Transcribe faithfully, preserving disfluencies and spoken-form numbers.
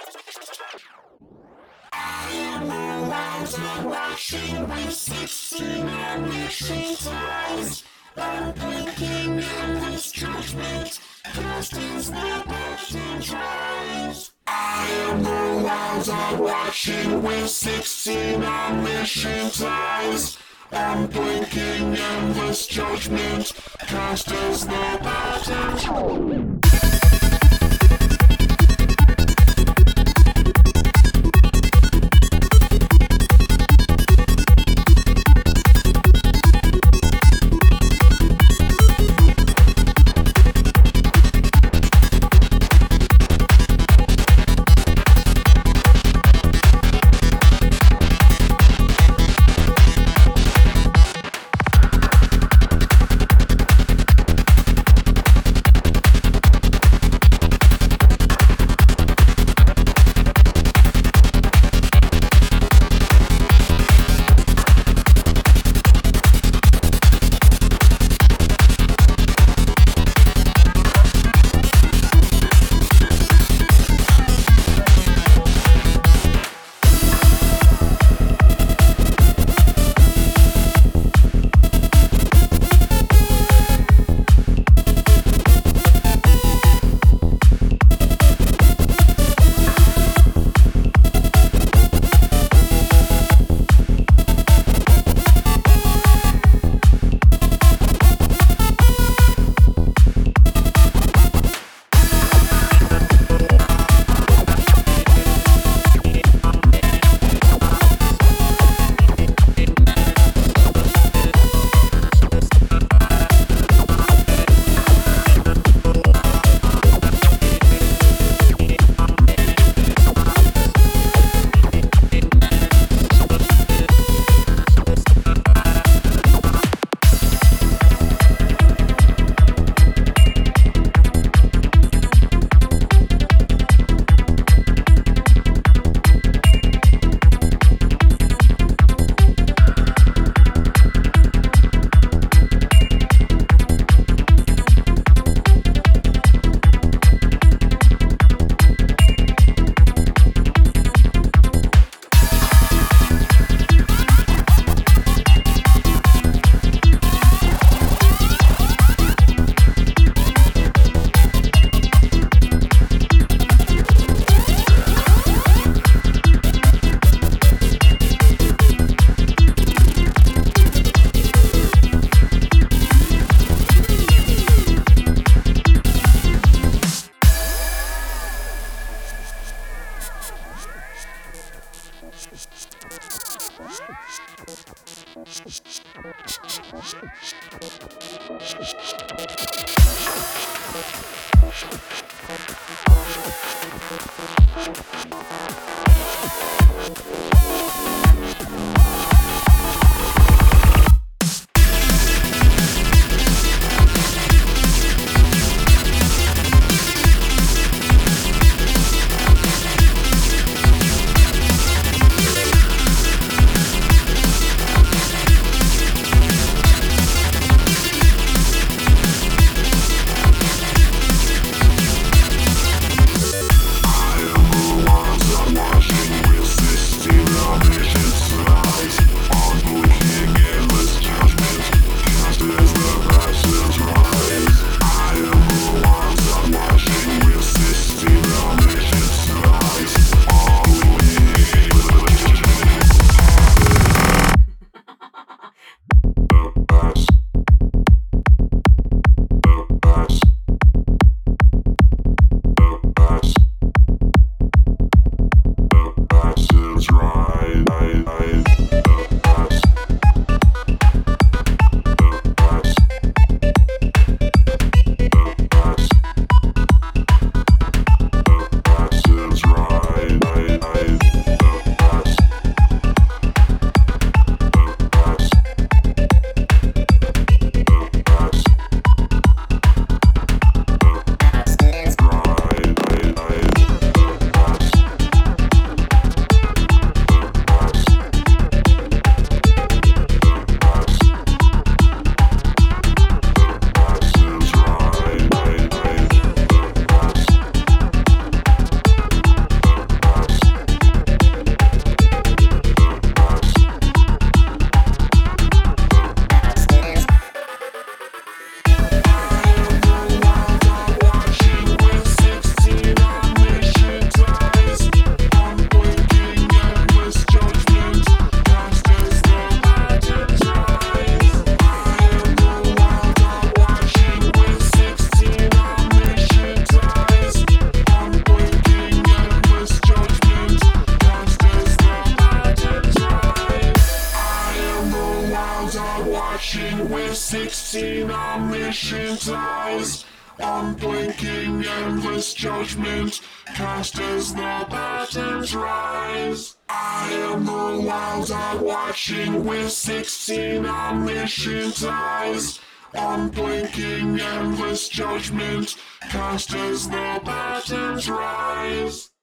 Watching with sixteen omniscient eyes, unblinking endless judgment, cast as the passion dries. I am the wild dog watching with sixteen omniscient eyes, unblinking endless judgment, cast as the passion dries. Watching with sixteen omniscient eyes, unblinking endless judgment, cast as the patterns rise. I am the wild eye watching with sixteen omniscient eyes, unblinking endless judgment, cast as the patterns rise.